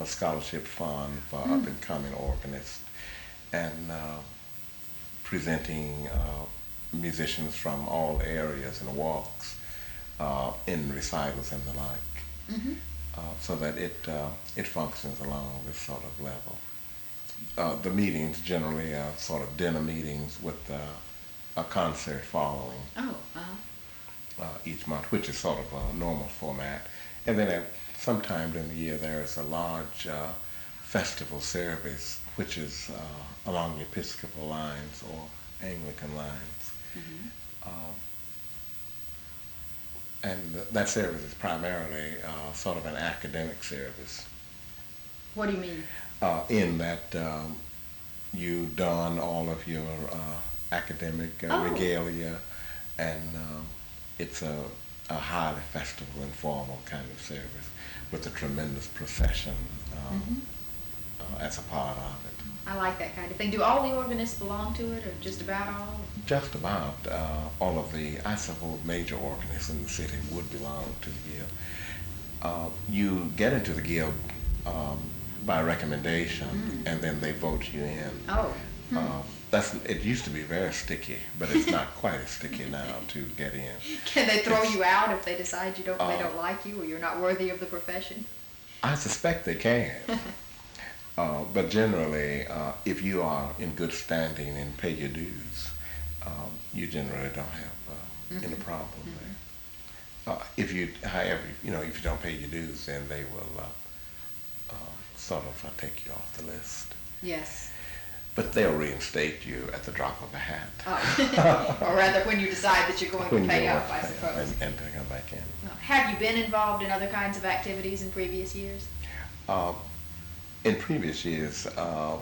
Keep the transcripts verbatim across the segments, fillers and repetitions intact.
a scholarship fund for Mm. up-and-coming organists, and uh, presenting uh, musicians from all areas and walks uh, in recitals and the like, Hmm. uh, so that it uh, it functions along this sort of level. Uh, the meetings generally are sort of dinner meetings with uh, a concert following Oh, uh-huh. uh, each month, which is sort of a normal format. And then at some time during the year, there is a large uh, festival service, which is uh, along the Episcopal lines or Anglican lines. Hmm. Um, and th- that service is primarily uh, sort of an academic service, What do you mean? uh, in that um, you don all of your uh, academic uh, Oh. regalia, and um, it's a, a highly festival and formal kind of service with a tremendous procession um, Hmm. uh, as a part of it. I like that kind of thing. Do all the organists belong to it, or just about all? Just about uh, all of the, I suppose, major organists in the city would belong to the guild. Uh, you get into the guild um, by recommendation, Mm. and then they vote you in. Oh. Hmm. Uh, that's it used to be very sticky, but it's not quite as sticky now to get in. Can they throw It's- you out if they decide you don't, they Uh, don't like you, or you're not worthy of the profession? I suspect they can. Uh, but generally, uh, if you are in good standing and pay your dues, um, you generally don't have uh, any Mhm. problem Mhm. there. Uh, if you, however, you know, if you don't pay your dues, then they will uh, uh, sort of uh, take you off the list. Yes. But they'll reinstate you at the drop of a hat. Oh. Or rather, when you decide that you're going When to you pay go up, I up suppose. and, and to come back in. Well, have you been involved in other kinds of activities in previous years? Uh, in previous years, uh,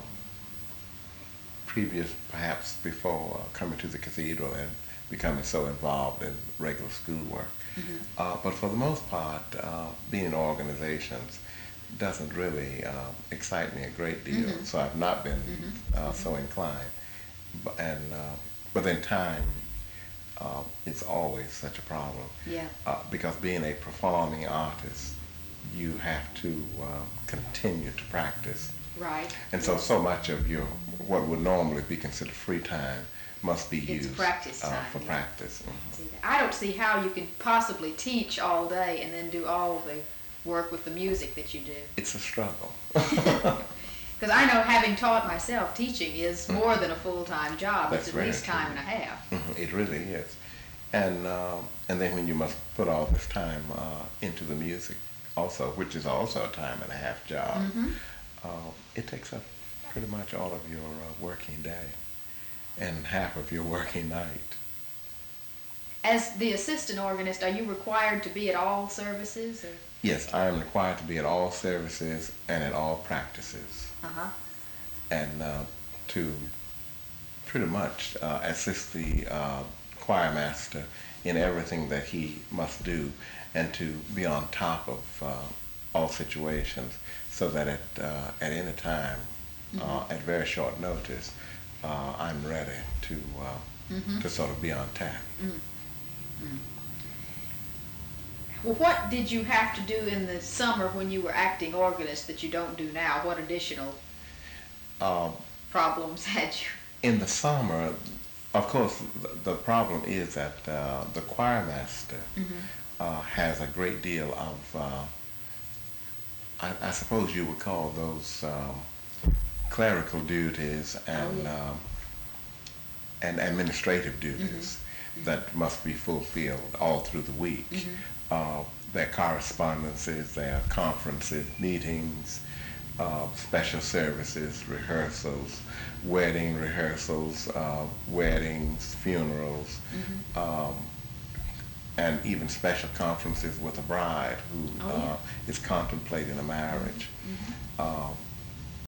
previous perhaps before uh, coming to the cathedral and becoming so involved in regular schoolwork, Mhm. uh, but for the most part, uh, being in organizations doesn't really uh, excite me a great deal. Mhm. So I've not been Mhm. uh, so inclined. But, and uh, but then time uh, is always such a problem. Yeah. Uh, because being a performing artist, you have to uh, continue to practice. Right. And so, Yes. so much of your, what would normally be considered free time must be It's used practice uh, time, for yeah. practice. Mhm. See that. I don't see how you can possibly teach all day and then do all the work with the music that you do. It's a struggle. Because I know, having taught myself, teaching is more than a full-time job. That's It's at very least true. time and a half. Mhm, it really is. And, um, and then when you must put all this time uh, into the music also, which is also a time and a half job, Mhm. uh, it takes up pretty much all of your uh, working day and half of your working night. As the assistant organist, are you required to be at all services? Or? Yes, I am required to be at all services and at all practices, Uh-huh. and uh, to pretty much uh, assist the uh, choir master in everything that he must do, and to be on top of uh, all situations, so that at uh, at any time, uh, Mhm. at very short notice, uh, I'm ready to uh, Mhm. to sort of be on tap. Mm. Mm. Well, what did you have to do in the summer when you were acting organist that you don't do now? What additional Uh, problems had you? in the summer, of course, the, the problem is that uh, the choir master Mhm. uh, has a great deal of, uh, I, I suppose you would call those um, clerical duties and yeah. um, and administrative duties that must be fulfilled all through the week. Mhm. Uh, their correspondences, their conferences, meetings, uh, special services, rehearsals, wedding rehearsals, uh, weddings, funerals, Mhm. um, and even special conferences with a bride who Oh, yeah. uh, is contemplating a marriage. Mhm. Um,